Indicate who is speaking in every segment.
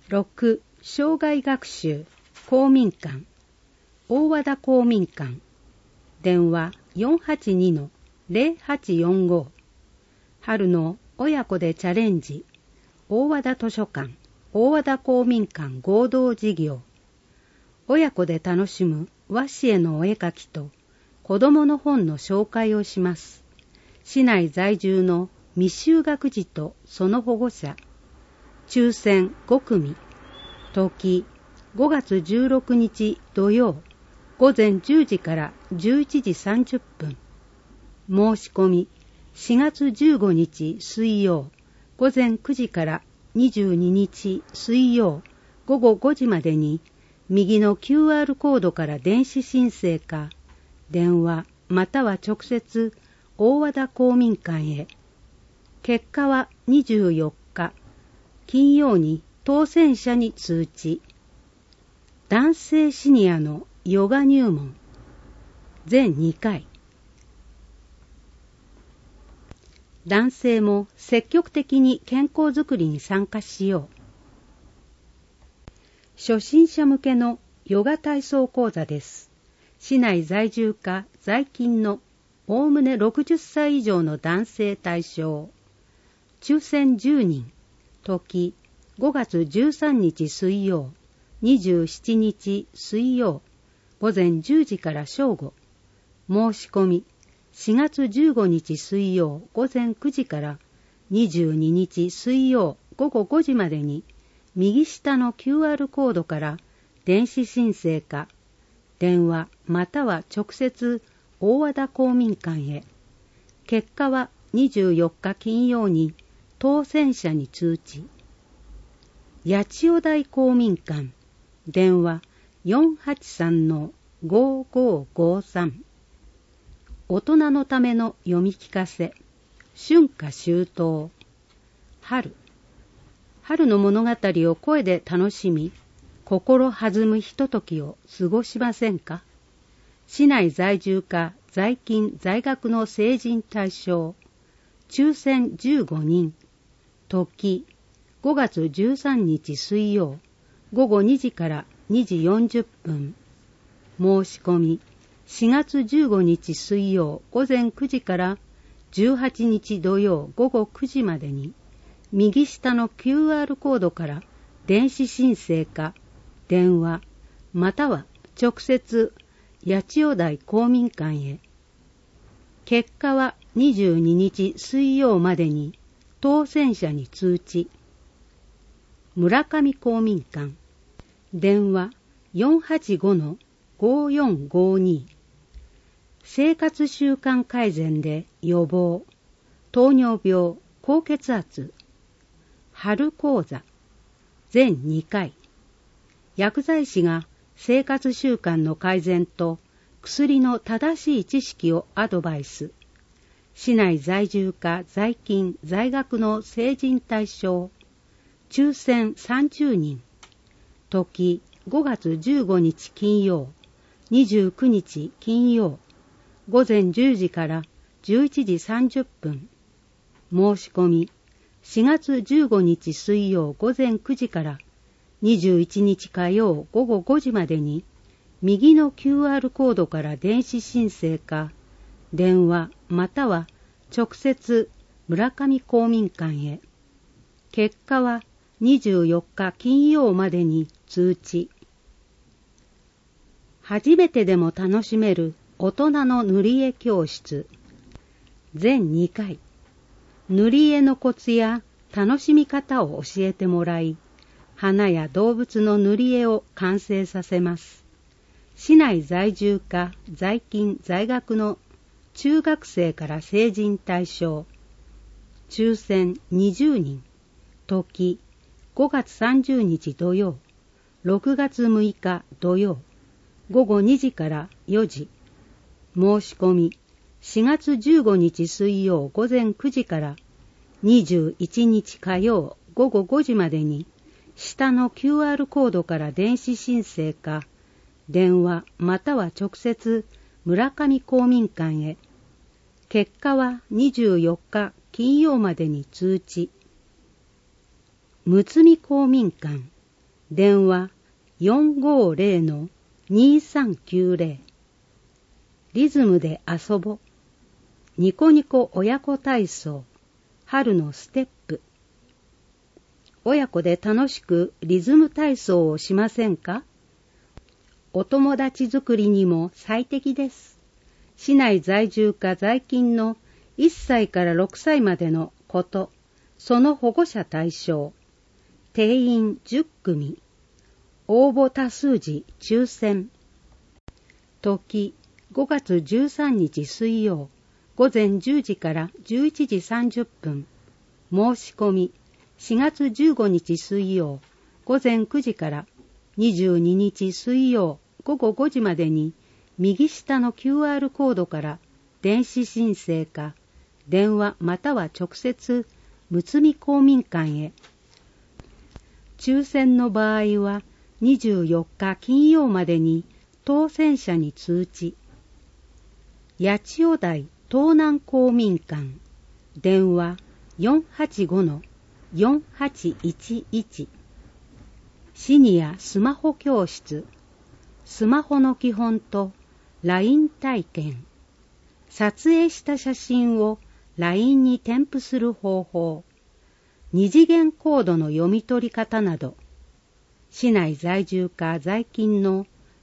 Speaker 1: 6. 生涯学習公民館大和田公民館電話 482-0845 春の親子でチャレンジ大和田図書館大和田公民館合同事業親子で楽しむ和紙へのお絵描きと子どもの本の紹介をします。市内在住の未就学児とその保護者抽選5組時5月16日土曜午前10時から11時30分申し込み4月15日水曜午前9時から22日水曜午後5時までに右の QR コードから電子申請か電話または直接大和田公民館へ。結果は24日金曜に当選者に通知。男性シニアのヨガ入門全2回。男性も積極的に健康づくりに参加しよう。初心者向けのヨガ体操講座です。市内在住か在勤のおおむね60歳以上の男性対象。抽選10人。時5月13日水曜、27日水曜、午前10時から正午。申し込み4月15日水曜午前9時から22日水曜午後5時までに右下の QR コードから電子申請か電話または直接大和田公民館へ。結果は24日金曜に当選者に通知。八千代台公民館電話 483-5553 大人のための読み聞かせ春夏秋冬春の物語を声で楽しみ心弾むひとときを過ごしませんか。市内在住か在勤在学の成人対象抽選15人時5月13日水曜午後2時から2時40分申し込み4月15日水曜午前9時から18日土曜午後9時までに右下の QR コードから電子申請か電話または直接八千代台公民館へ。結果は22日水曜までに当選者に通知。村上公民館電話 485-5452 生活習慣改善で予防糖尿病高血圧春講座全2回。薬剤師が生活習慣の改善と薬の正しい知識をアドバイス。市内在住か在勤在学の成人対象抽選30人時5月15日金曜29日金曜午前10時から11時30分申し込み4月15日水曜午前9時から21日火曜午後5時までに右の QR コードから電子申請か電話または直接村上公民館へ。結果は24日金曜までに通知。初めてでも楽しめる大人の塗り絵教室全2回。塗り絵のコツや楽しみ方を教えてもらい花や動物の塗り絵を完成させます。市内在住か在勤在学の中学生から成人対象抽選20人時5月30日土曜6月6日土曜午後2時から4時申し込み4月15日水曜午前9時から21日火曜午後5時までに下の QR コードから電子申請か電話または直接村上公民館へ。結果は24日金曜までに通知。むつみ公民館電話 450-2390。リズムで遊ぼ。ニコニコ親子体操。春のステップ。親子で楽しくリズム体操をしませんか？お友達作りにも最適です。市内在住か在勤の1歳から6歳までの子とその保護者対象。定員10組。応募多数時抽選。時5月13日水曜午前10時から11時30分。申し込み4月15日水曜午前9時から22日水曜午後5時までに右下の QR コードから電子申請か電話または直接むつみ公民館へ。抽選の場合は24日金曜までに当選者に通知。八千代台東南公民館電話 485-4811。シニアスマホ教室。スマホの基本と LINE 体験。撮影した写真を LINE に添付する方法。二次元コードの読み取り方など。市内在住か在勤の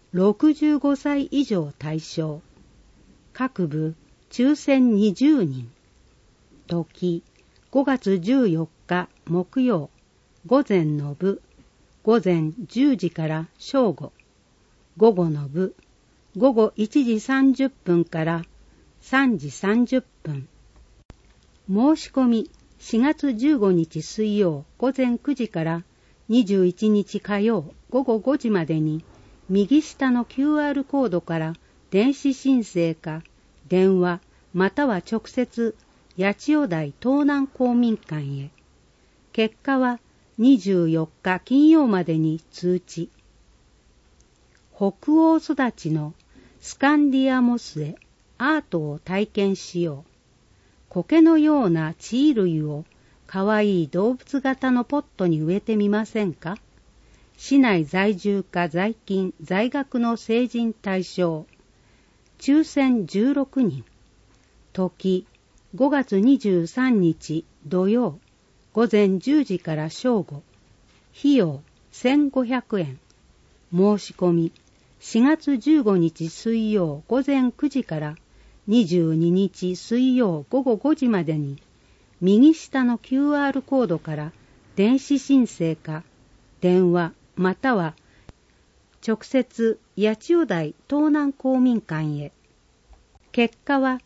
Speaker 1: 65歳以上対象。各部抽選20人。時5月14日木曜午前の部午前10時から正午。午後の部午後1時30分から3時30分。申し込み4月15日水曜午前9時から21日火曜午後5時までに右下の QR コードから電子申請か電話または直接八千代台東南公民館へ。結果は24日金曜までに通知。北欧育ちのスカンディアモスへアートを体験しよう。苔のような地衣類をかわいい動物型のポットに植えてみませんか？市内在住か在勤在学の成人対象。抽選16人。時5月23日土曜午前10時から正午。費用1500円。申し込み4月15日水曜午前9時から22日水曜午後5時までに右下の QR コードから電子申請か電話または直接八千代台東南公民館へ。結果は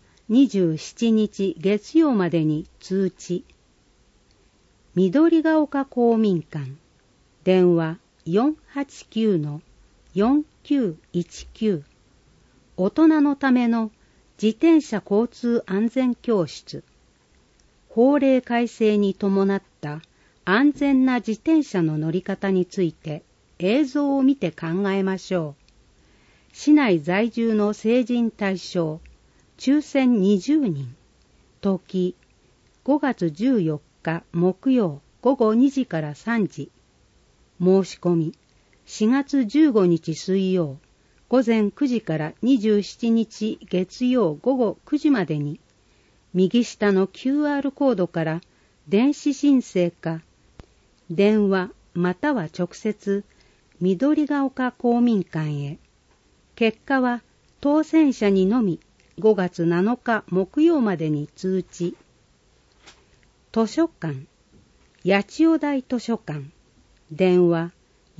Speaker 1: 27日月曜までに通知。緑が丘公民館電話 489-4919。大人のための自転車交通安全教室。法令改正に伴った安全な自転車の乗り方について映像を見て考えましょう。市内在住の成人対象。抽選20人。時5月14日木曜午後2時から3時。申し込み4月15日水曜午前9時から27日月曜午後9時までに右下の QR コードから電子申請か電話または直接緑が丘公民館へ。結果は当選者にのみ5月7日木曜までに通知。図書館八千代台図書館電話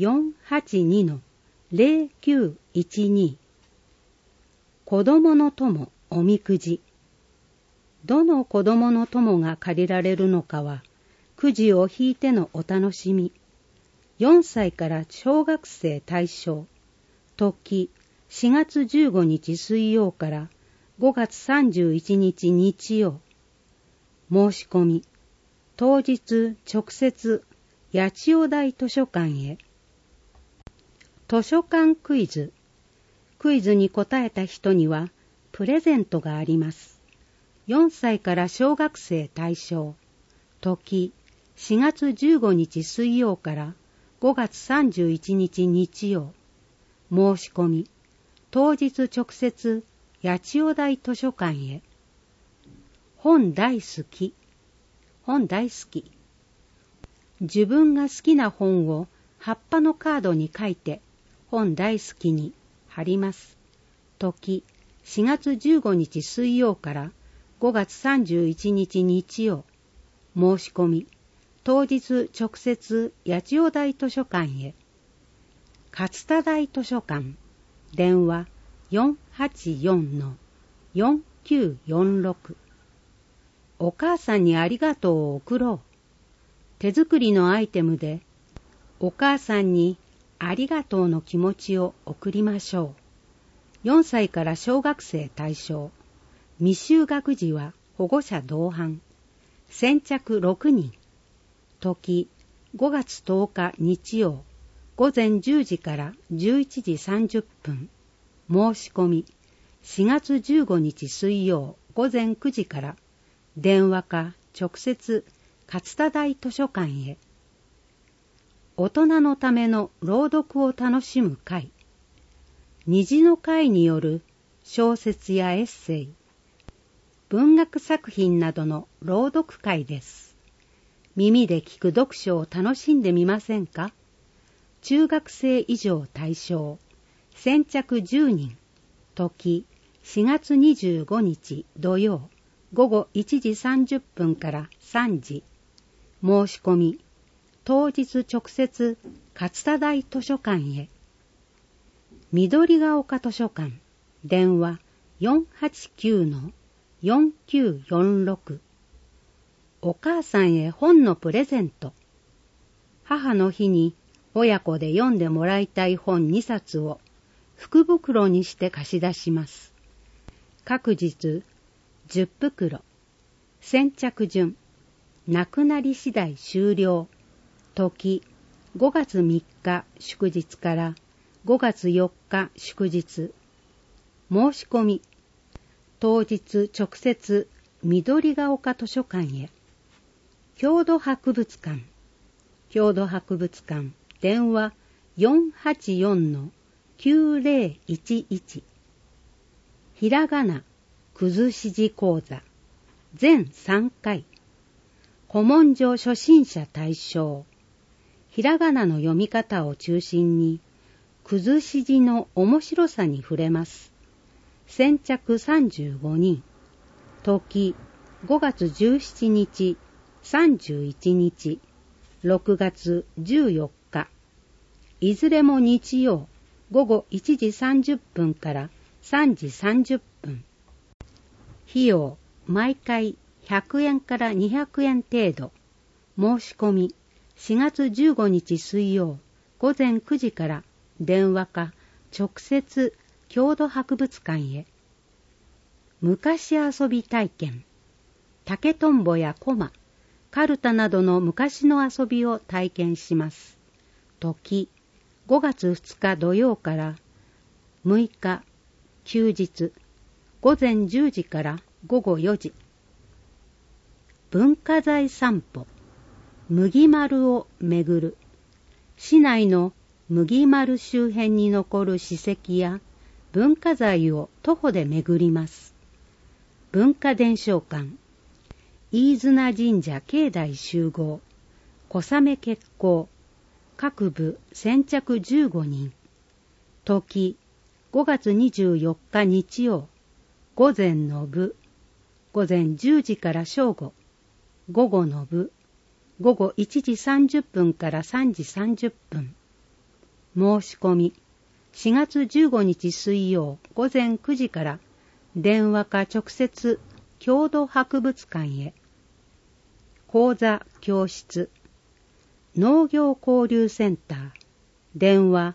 Speaker 1: 482-0912。子供の友おみくじ。どの子供の友が借りられるのかはくじを引いてのお楽しみ。4歳から小学生対象。時4月15日水曜から5月31日日曜。申し込み当日直接八千代台図書館へ。図書館クイズ。クイズに答えた人にはプレゼントがあります。4歳から小学生対象。時4月15日水曜から 5月31日日曜。申し込み。当日直接八千代台図書館へ。本大好き。本大好き。自分が好きな本を葉っぱのカードに書いて本大好きに貼ります。時4月15日水曜から5月31日日曜。申し込み。当日直接八千代台図書館へ。勝田台図書館。電話 484-4946。お母さんにありがとうを送ろう。手作りのアイテムでお母さんにありがとうの気持ちを送りましょう。4歳から小学生対象。未就学児は保護者同伴。先着6人。時5月10日日曜。午前10時から11時30分。申し込み。4月15日水曜午前9時から電話か直接勝田台図書館へ。大人のための朗読を楽しむ会。虹の会による小説やエッセイ、文学作品などの朗読会です。耳で聞く読書を楽しんでみませんか？中学生以上対象。先着10人。時4月25日土曜午後1時30分から3時。申し込み。当日直接勝田台図書館へ。緑が丘図書館。電話 489-4946。お母さんへ本のプレゼント。母の日に親子で読んでもらいたい本2冊を福袋にして貸し出します。各日10袋。先着順。なくなり次第終了。時5月3日祝日から5月4日祝日。申し込み。当日直接緑が丘図書館へ。郷土博物館。郷土博物館。電話 484-9011。ひらがなくずし字講座。全3回。古文書初心者対象。ひらがなの読み方を中心に、くずし字の面白さに触れます。先着35人。時5月17日、31日、6月14日。いずれも日曜、午後1時30分から3時30分。費用、毎回100円から200円程度。申し込み。4月15日水曜午前9時から電話か直接郷土博物館へ。昔遊び体験。竹とんぼやコマ、カルタなどの昔の遊びを体験します。時5月2日土曜から6日休日。午前10時から午後4時。文化財散歩。麦丸を巡る。市内の麦丸周辺に残る史跡や文化財を徒歩で巡ります。文化伝承館。飯綱神社境内集合。小雨決行。各部先着15人。時5月24日日曜。午前の部。午前10時から正午。午後の部。午後1時30分から3時30分。申し込み。4月15日水曜午前9時から電話か直接郷土博物館へ。講座教室。農業交流センター。電話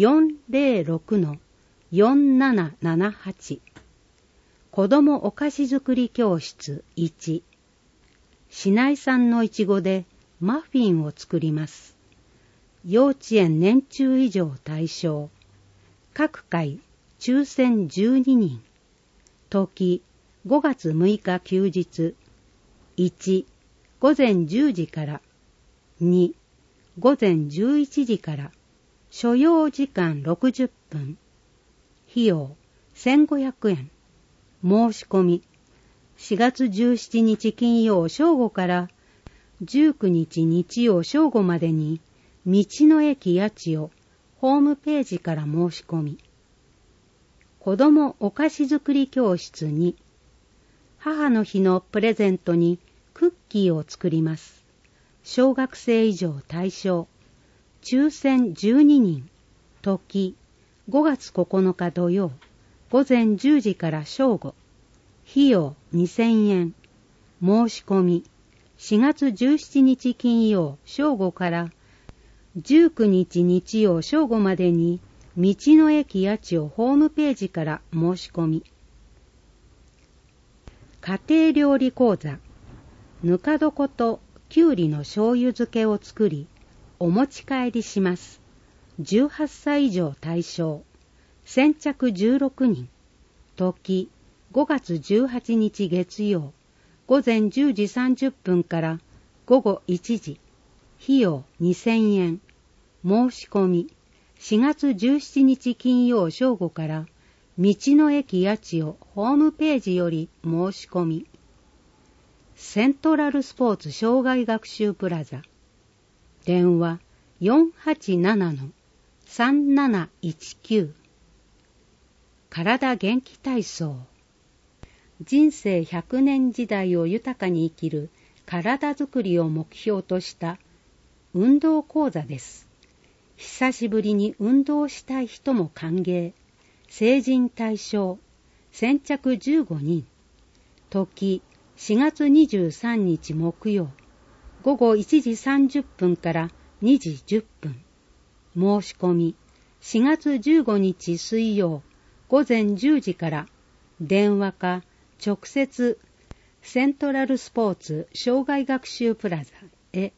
Speaker 1: 406-4778。子どもお菓子作り教室1。市内産のいちごでマフィンを作ります。幼稚園年中以上対象。各回抽選12人。時5月6日休日。1、午前10時から。2、 午前11時から所要時間60分。費用1500円。申し込み4月17日金曜正午から19日日曜正午までに道の駅八千代ホームページから申し込み。子どもお菓子作り教室に母の日のプレゼントにクッキーを作ります。小学生以上対象。抽選12人。時5月9日土曜午前10時から正午。費用2000円。申し込み4月17日金曜正午から19日日曜正午までに道の駅八千代ホームページから申し込み。家庭料理講座ぬか床ときゅうりの醤油漬けを作りお持ち帰りします。18歳以上対象。先着16人。時5月18日月曜午前10時30分から午後1時。費用2000円。申し込み4月17日金曜正午から道の駅八千代ホームページより申し込み。セントラルスポーツ障害学習プラザ。電話487-3719。体元気体操。人生100年時代を豊かに生きる体づくりを目標とした運動講座です。久しぶりに運動したい人も歓迎。成人対象。先着15人。時4月23日木曜午後1時30分から2時10分。申し込み4月15日水曜午前10時から電話か直接セントラルスポーツ障害学習プラザへ。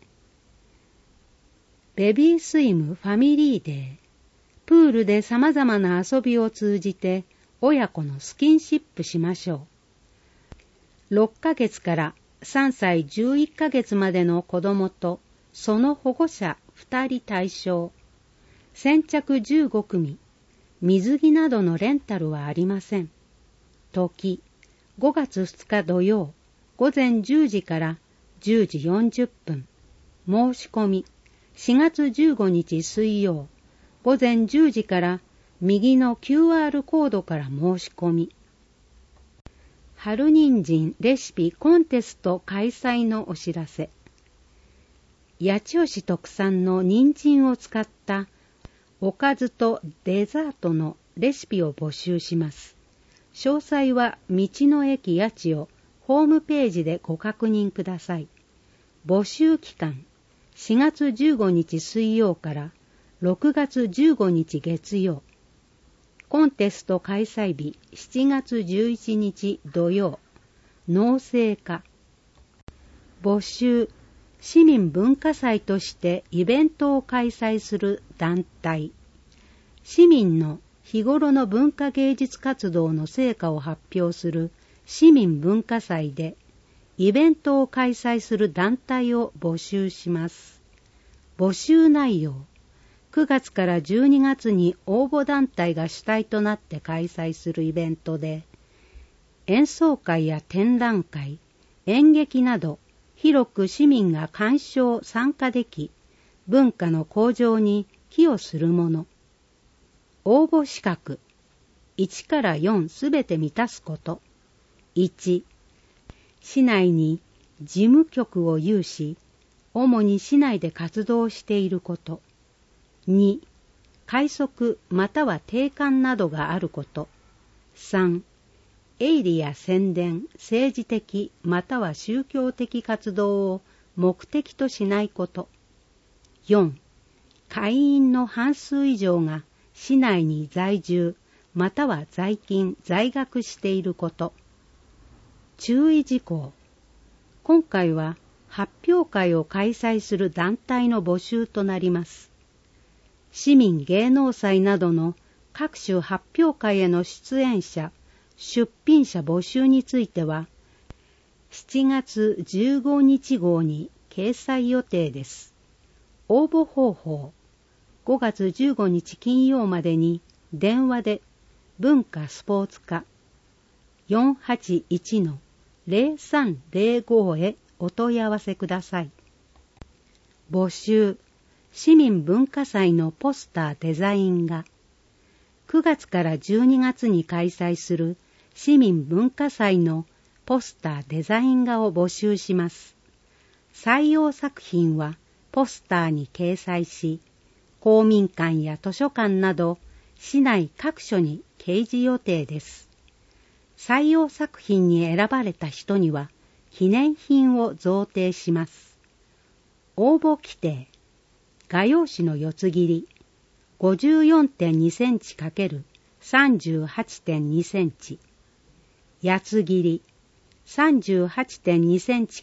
Speaker 1: ベビースイムファミリーデー。プールで様々な遊びを通じて親子のスキンシップしましょう。6ヶ月から3歳11ヶ月までの子供とその保護者2人対象。先着15組。水着などのレンタルはありません。時5月2日土曜午前10時から10時40分。申し込み4月15日水曜午前10時から右の QR コードから申し込み。春人参レシピコンテスト開催のお知らせ。八千代市特産の人参を使ったおかずとデザートのレシピを募集します。詳細は道の駅八千代ホームページでご確認ください。募集期間4月15日水曜から6月15日月曜。コンテスト開催日7月11日土曜。農政課。募集市民文化祭としてイベントを開催する団体。市民の日頃の文化芸術活動の成果を発表する市民文化祭でイベントを開催する団体を募集します。募集内容9月から12月に応募団体が主体となって開催するイベントで演奏会や展覧会、演劇など広く市民が鑑賞・参加でき、文化の向上に寄与するもの。応募資格1から4すべて満たすこと。1、市内に事務局を有し、主に市内で活動していること。2、会則または定款などがあること。3、営利や宣伝、政治的または宗教的活動を目的としないこと。4、会員の半数以上が市内に在住または在勤・在学していること。注意事項。今回は発表会を開催する団体の募集となります。市民芸能祭などの各種発表会への出演者、出品者募集については、7月15日号に掲載予定です。 応募方法。5月15日金曜までに電話で文化スポーツ課 481-0305 へお問い合わせください。募集。市民文化祭のポスターデザイン画。9月から12月に開催する市民文化祭のポスターデザイン画を募集します。採用作品はポスターに掲載し、公民館や図書館など市内各所に掲示予定です。採用作品に選ばれた人には記念品を贈呈します。応募規定。画用紙の四つ切り 54.2 センチ×38.2 センチ。八つ切り 38.2 センチ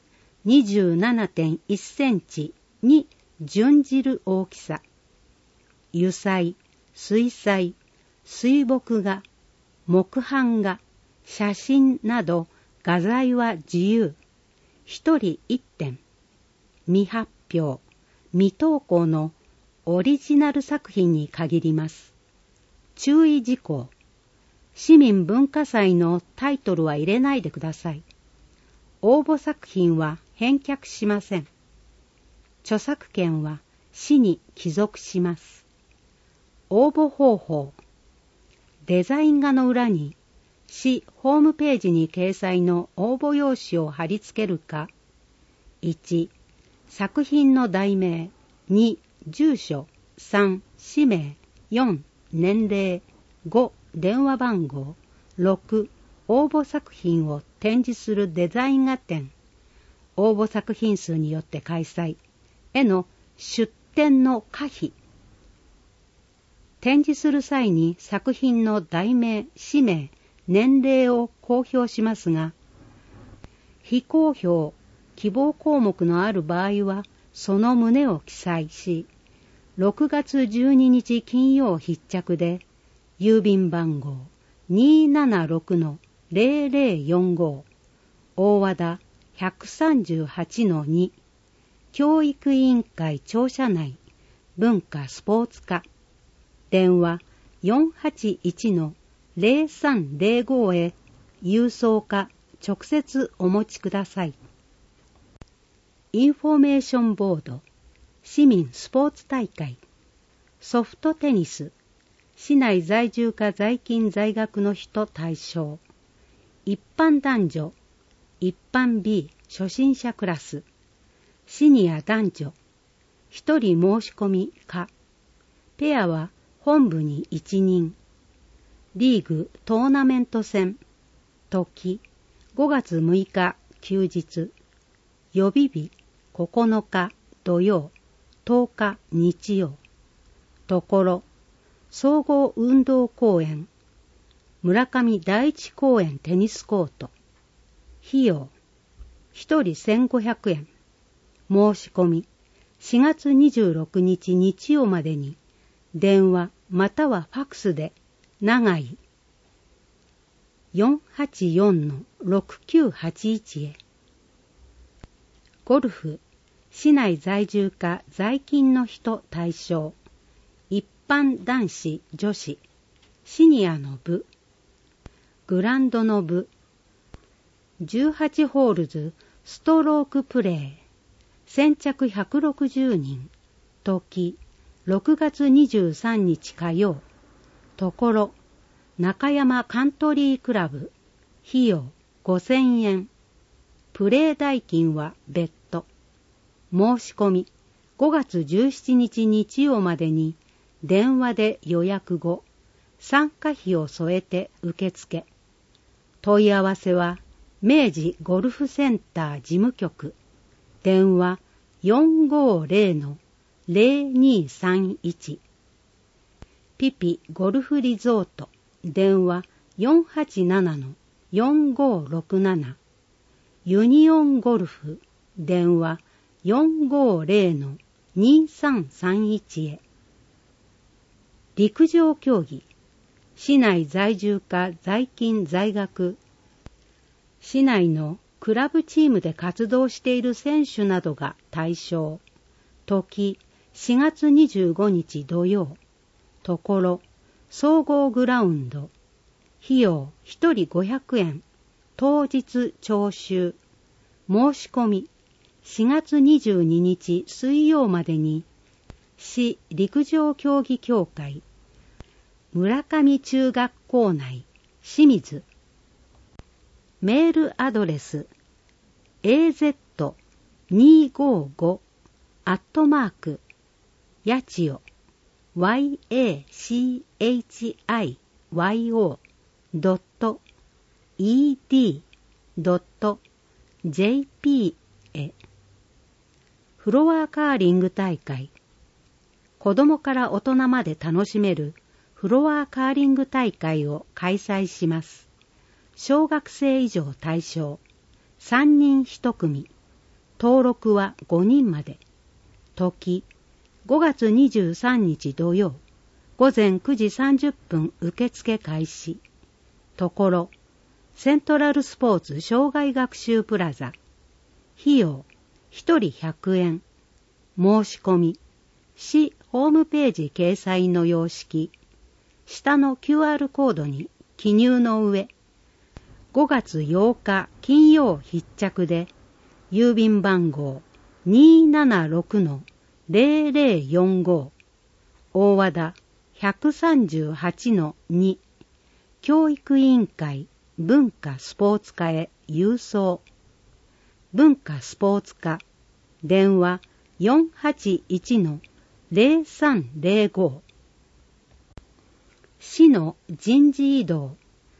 Speaker 1: ×27.1 センチに準じる大きさ。油彩、水彩、水墨画、木版画、写真など画材は自由。一人一点。未発表、未投稿のオリジナル作品に限ります。注意事項。市民文化祭のタイトルは入れないでください。応募作品は返却しません。著作権は市に帰属します。応募方法。デザイン画の裏に市ホームページに掲載の応募用紙を貼り付けるか、1、作品の題名、2、住所、3、氏名、4、年齢、5、電話番号、6、応募作品を展示するデザイン画展、応募作品数によって開催への出展の可否。展示する際に作品の題名、氏名、年齢を公表しますが、非公表、希望項目のある場合はその旨を記載し、6月12日金曜必着で郵便番号 276-0045 大和田 138-2 教育委員会庁舎内文化スポーツ課電話 481-0305 へ郵送か直接お持ちください。インフォメーションボード、市民スポーツ大会、ソフトテニス、市内在住か在勤在学の人対象、一般男女、一般 B 初心者クラス、シニア男女、一人申し込みか、ペアは本部に1人、リーグトーナメント戦、時、5月6日休日、予備日9日土曜、10日日曜、ところ、総合運動公園、村上第一公園テニスコート、費用、1人1500円、申し込み、4月26日日曜までに、電話またはファクスで、長井 484-6981 へ。ゴルフ、市内在住か在勤の人対象、一般男子女子、シニアの部、グランドの部、18ホールズストロークプレー、先着160人、時、6月23日火曜、ところ、中山カントリークラブ、費用5000円、プレー代金は別途。申し込み、5月17日日曜までに、電話で予約後、参加費を添えて受付。問い合わせは、明治ゴルフセンター事務局、電話 450-0231。ピピゴルフリゾート、電話 487-4567。ユニオンゴルフ、電話 450-2331 へ。陸上競技、市内在住か在勤在学、市内のクラブチームで活動している選手などが対象。 時4月25日土曜。ところ総合グラウンド。費用1人500円。当日徴収。申し込み4月22日水曜までに市陸上競技協会村上中学校内清水。メールアドレス az255 やちよ yachiyo.ed.jp へ。フロアカーリング大会。子供から大人まで楽しめるフロアカーリング大会を開催します。小学生以上対象。3人1組。登録は5人まで。時5月23日土曜。午前9時30分受付開始。ところセントラルスポーツ障害学習プラザ。費用1人100円。申し込み市ホームページ掲載の様式。下の QR コードに記入の上、5月8日金曜必着で、郵便番号 276-0045 大和田 138-2 教育委員会文化スポーツ課へ郵送。文化スポーツ課電話 481-0305。市の人事異動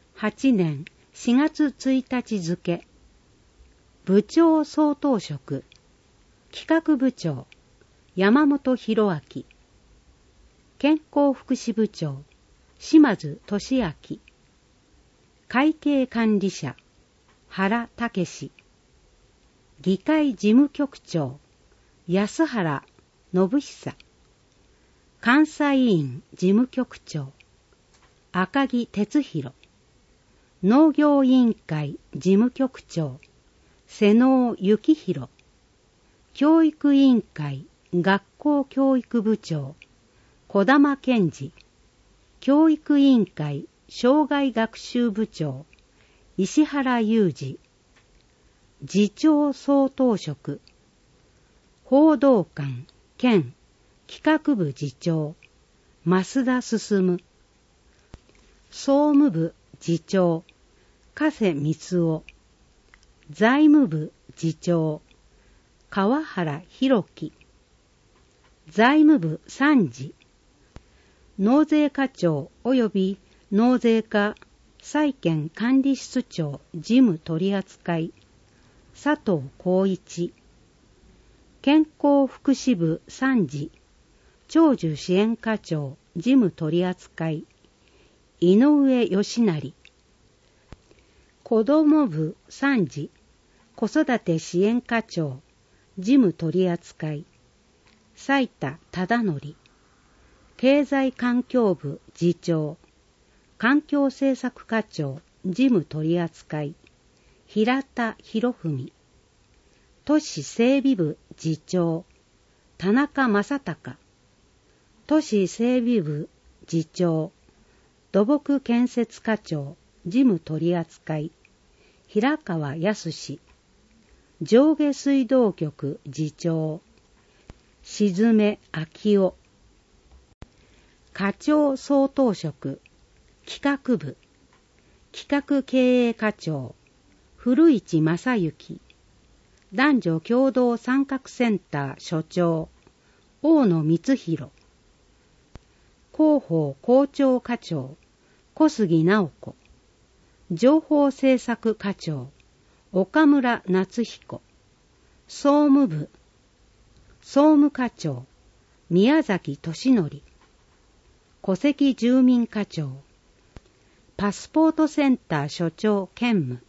Speaker 1: 8年4月1日付。部長総統職企画部長山本博明。健康福祉部長島津俊明。会計管理者原武史。議会事務局長安原信久。監査委員事務局長赤木哲弘。農業委員会事務局長瀬能幸宏。教育委員会学校教育部長児玉健二。教育委員会障害学習部長石原裕二。次長総統職報道官兼企画部次長増田進。総務部次長加瀬光夫。財務部次長川原弘樹。財務部参事納税課長及び納税課債権管理室長事務取扱佐藤浩一。健康福祉部参事長寿支援課長事務取扱井上義成。子ども部参事子育て支援課長事務取扱斉田忠則。経済環境部次長環境政策課長事務取扱平田博文。都市整備部次長田中正隆。都市整備部次長土木建設課長事務取扱平川康。上下水道局次長静目昭夫。課長総統職企画部企画経営課長古市正幸。男女共同参画センター所長大野光弘。広報校長課長小杉直子。情報政策課長岡村夏彦。総務部総務課長宮崎俊則。戸籍住民課長パスポートセンター所長兼務。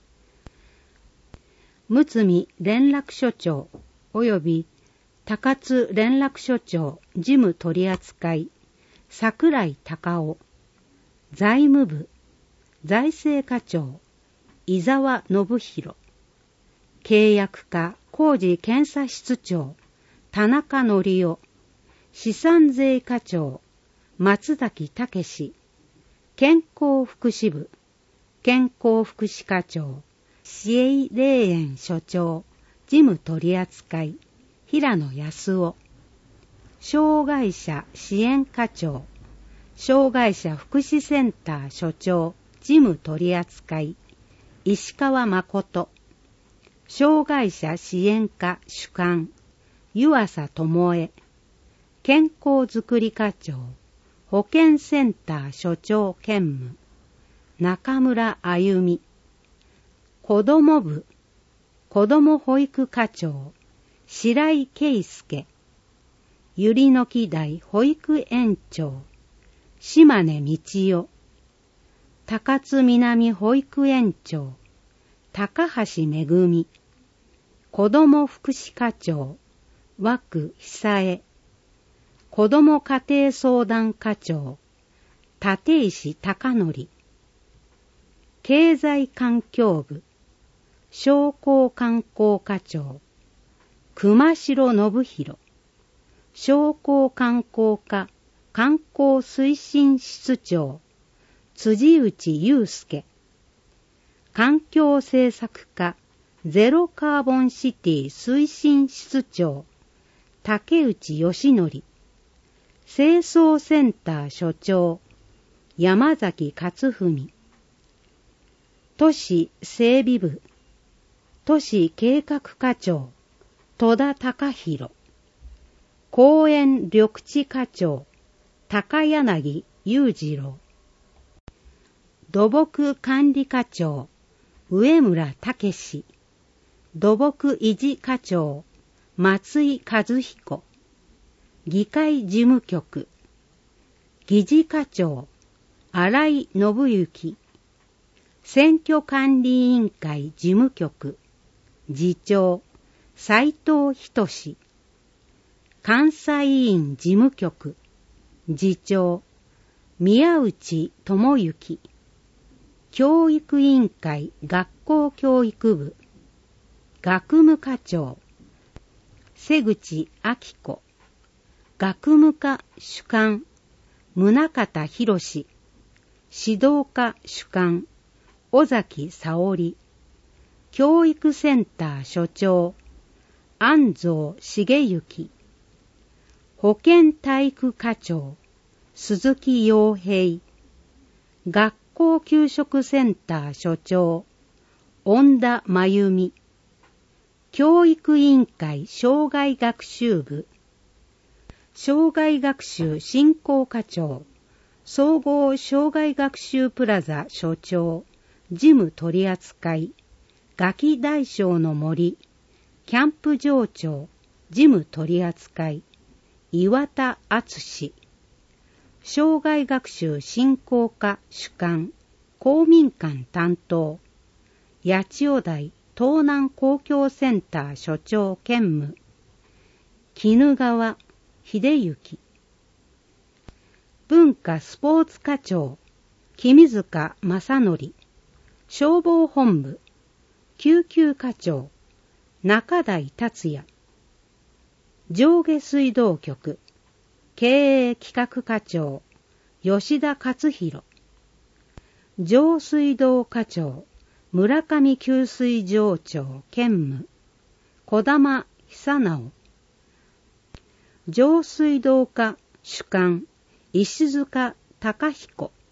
Speaker 1: 睦見連絡所長及び高津連絡所長事務取扱櫻井隆夫。財務部財政課長伊沢信弘。契約課工事検査室長田中則夫、資産税課長、松崎武、健康福祉部、健康福祉課長、市営霊園所長、事務取扱、平野康夫、障害者支援課長、障害者福祉センター所長、事務取扱、石川誠、障害者支援課主幹、湯浅智恵、健康づくり課長、保健センター所長兼務、中村あゆみ、子ども部、子ども保育課長、白井圭介、ゆりのき台保育園長、島根道代、高津南保育園長、高橋めぐみ、子ども福祉課長、和久久江、子ども家庭相談課長、立石貴則、経済環境部、商工観光課長、熊代信弘、商工観光課観光推進室長、辻内祐介、環境政策課ゼロカーボンシティ推進室長、竹内義則、清掃センター所長、山崎勝文、都市整備部、都市計画課長、戸田隆弘、公園緑地課長、高柳裕次郎、土木管理課長、上村武史、土木維持課長、松井和彦、議会事務局、議事課長、新井信之、選挙管理委員会事務局、次長、斉藤仁、監査委員事務局、次長、宮内智之、教育委員会学校教育部、学務課長、瀬口明子、学務課主幹、宗像博、指導課主幹、尾崎沙織、教育センター所長、安蔵茂之、保健体育課長、鈴木洋平、学校給食センター所長、恩田真由美、教育委員会障害学習部、障害学習振興課長、総合障害学習プラザ所長、事務取扱、ガキ大将の森、キャンプ場長、事務取扱、岩田敦、障害学習振興課主幹、公民館担当、八千代台東南公共センター所長兼務、絹川秀幸、文化スポーツ課長、君塚正則、消防本部、救急課長、中台達也、上下水道局、経営企画課長、吉田勝弘、上水道課長、村上給水場長兼務、児玉久直、上水道課主幹、石塚隆彦、